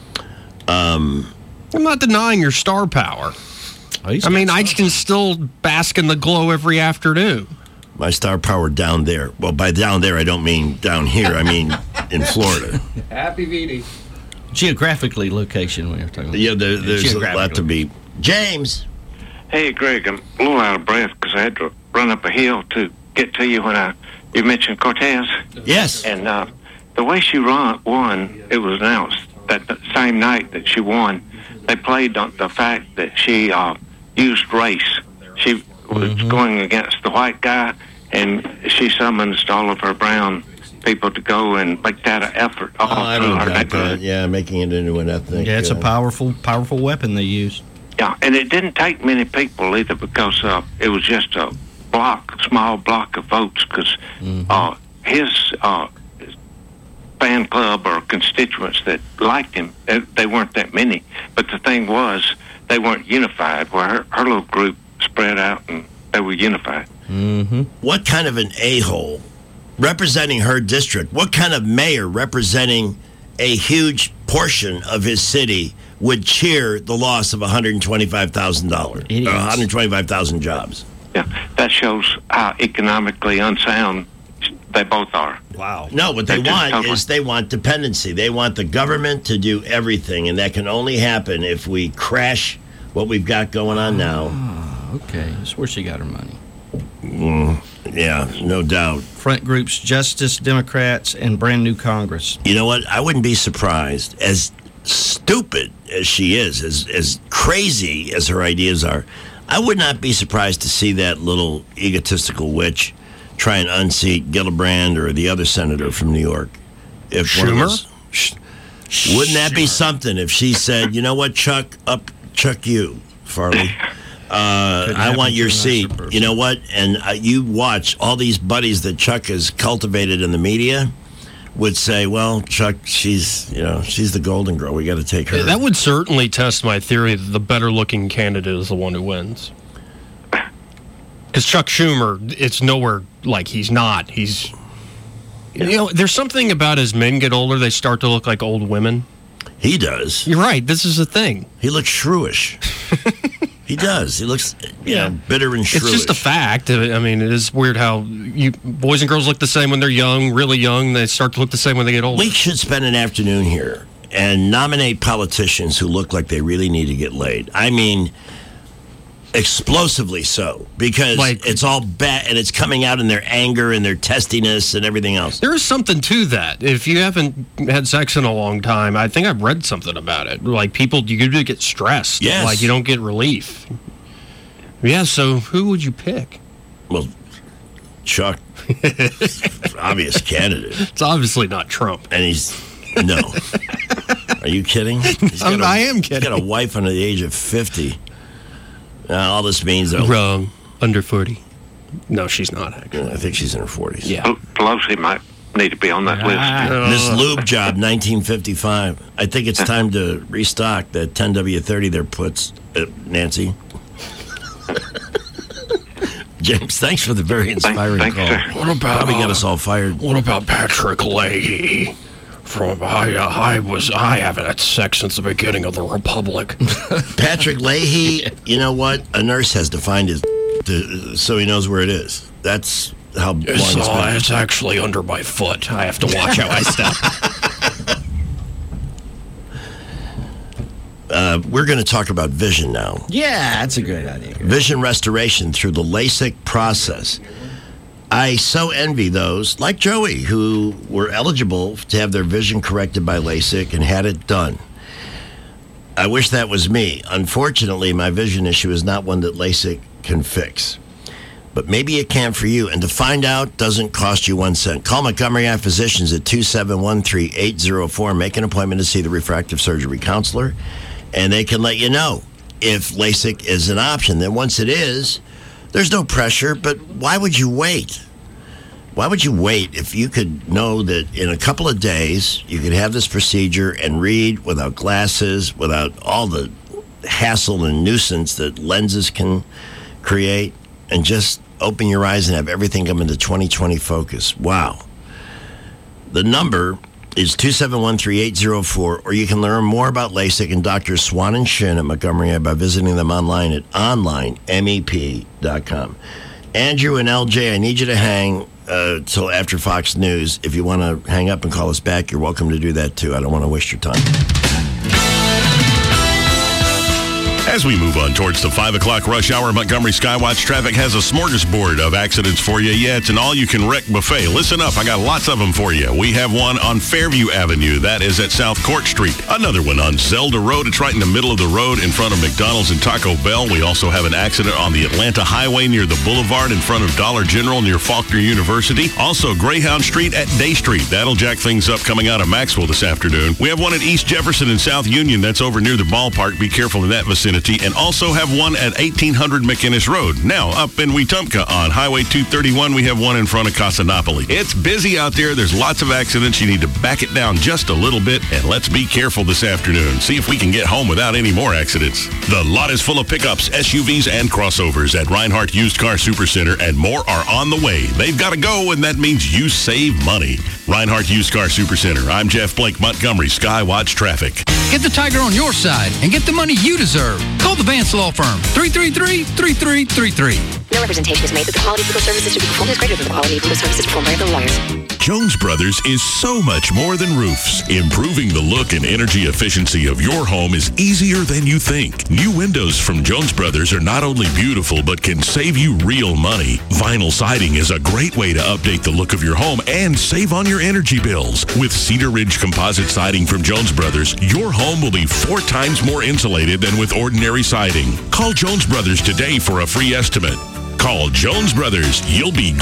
I'm not denying your star power. I can still bask in the glow every afternoon. My star power down there. Well, by down there, I don't mean down here. I mean in Florida. Happy VD. Geographically, location we were talking about. Yeah, there's a lot to be. James. Hey, Greg, I'm a little out of breath because I had to run up a hill to get to you when you mentioned Cortez. Yes. And the way she won, it was announced that the same night that she won, they played on the fact that she used race. She was going against the white guy, and she summoned all of her brown people to go and make that an effort. I don't know about that. Yeah, making it into an ethnic. Yeah, it's a powerful weapon they use. Yeah, and it didn't take many people either, because it was just a small block of votes, because his fan club or constituents that liked him, they weren't that many. But the thing was, they weren't unified, where her little group spread out and they were unified. What kind of an a-hole representing her district? What kind of mayor representing a huge portion of his city would cheer the loss of $125,000 or 125,000 jobs? Yeah, that shows how economically unsound they both are. Wow. No, what they want dependency. They want the government to do everything, and that can only happen if we crash what we've got going on now. Okay, that's where she got her money. Yeah, no doubt. Front groups, Justice, Democrats, and brand new Congress. You know what? I wouldn't be surprised, as stupid as she is, as crazy as her ideas are, I would not be surprised to see that little egotistical witch try and unseat Gillibrand or the other senator from New York. If Schumer? Wouldn't that be something if she said, you know what, Chuck you, Farley. I want your seat. You know what? And you watch all these buddies that Chuck has cultivated in the media would say, well, Chuck, she's the golden girl. We got to take her. Yeah, that would certainly test my theory that the better-looking candidate is the one who wins. Because Chuck Schumer, it's nowhere like he's not. He's, there's something about as men get older, they start to look like old women. He does. You're right. This is a thing. He looks shrewish. He does. He looks, bitter and shrewish. It's just a fact. I mean, it is weird how boys and girls look the same when they're young, really young. They start to look the same when they get older. We should spend an afternoon here and nominate politicians who look like they really need to get laid. I mean, explosively so, because it's all bad, and it's coming out in their anger and their testiness and everything else. There is something to that. If you haven't had sex in a long time, I think I've read something about it. Like, you usually get stressed. Yes. Like, you don't get relief. Yeah, so who would you pick? Well, Chuck. Obvious candidate. It's obviously not Trump. And no. Are you kidding? I am kidding. He's got a wife under the age of 50. All this means... Wrong. Under 40. No, she's not, actually. I think she's in her 40s. Yeah. Pelosi might need to be on that list. Miss Lube Job, 1955. I think it's time to restock that 10W30 there puts, Nancy. James, thanks for the very inspiring call. What about... Probably got us all fired. What about Patrick Leahy? I haven't had sex since the beginning of the Republic. Patrick Leahy, you know what? A nurse has to find his... so he knows where it is. That's how long it's been. It's actually under my foot. I have to watch how I step. We're going to talk about vision now. Yeah, that's a great idea. Vision restoration through the LASIK process. I so envy those, like Joey, who were eligible to have their vision corrected by LASIK and had it done. I wish that was me. Unfortunately, my vision issue is not one that LASIK can fix. But maybe it can for you. And to find out doesn't cost you 1 cent. Call Montgomery Eye Physicians at 271-3804. Make an appointment to see the refractive surgery counselor. And they can let you know if LASIK is an option. Then once it is, there's no pressure. But why would you wait? Why would you wait if you could know that in a couple of days you could have this procedure and read without glasses, without all the hassle and nuisance that lenses can create, and just open your eyes and have everything come into 20/20 focus? Wow. The number is 271-3804, or you can learn more about LASIK and Dr. Swan and Shin at Montgomery Eye by visiting them online at onlinemep.com. Andrew and LJ, I need you to hang till after Fox News. If you want to hang up and call us back, you're welcome to do that too. I don't want to waste your time. As we move on towards the 5 o'clock rush hour, Montgomery Skywatch Traffic has a smorgasbord of accidents for you. Yeah, it's an all-you-can-wreck buffet. Listen up, I got lots of them for you. We have one on Fairview Avenue. That is at South Court Street. Another one on Zelda Road. It's right in the middle of the road in front of McDonald's and Taco Bell. We also have an accident on the Atlanta Highway near the Boulevard in front of Dollar General near Faulkner University. Also, Greyhound Street at Day Street. That'll jack things up coming out of Maxwell this afternoon. We have one at East Jefferson and South Union. That's over near the ballpark. Be careful in that vicinity. And also have one at 1800 McInnes Road. Now, up in Wetumpka on Highway 231, we have one in front of Casa Napoli. It's busy out there. There's lots of accidents. You need to back it down just a little bit, and let's be careful this afternoon. See if we can get home without any more accidents. The lot is full of pickups, SUVs, and crossovers at Reinhardt Used Car Supercenter, and more are on the way. They've got to go, and that means you save money. Reinhardt Used Car Supercenter. I'm Jeff Blake, Montgomery Skywatch Traffic. Get the Tiger on your side and get the money you deserve. Call the Vance Law Firm, 333-3333. No representation is made that the quality of legal services to be performed is greater than the quality of legal services performed by other lawyers. Jones Brothers is so much more than roofs. Improving the look and energy efficiency of your home is easier than you think. New windows from Jones Brothers are not only beautiful, but can save you real money. Vinyl siding is a great way to update the look of your home and save on your energy bills. With Cedar Ridge composite siding from Jones Brothers, your home will be 4 times more insulated than with ordinary siding. Call Jones Brothers today for a free estimate. Call Jones Brothers. You'll be